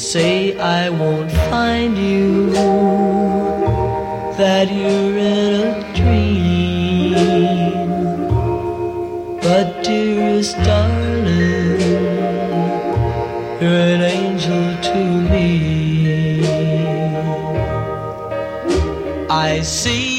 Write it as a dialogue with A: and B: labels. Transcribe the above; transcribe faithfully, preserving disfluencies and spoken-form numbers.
A: say I won't find you, that you're in a dream. But dearest darling, you're an angel to me. I see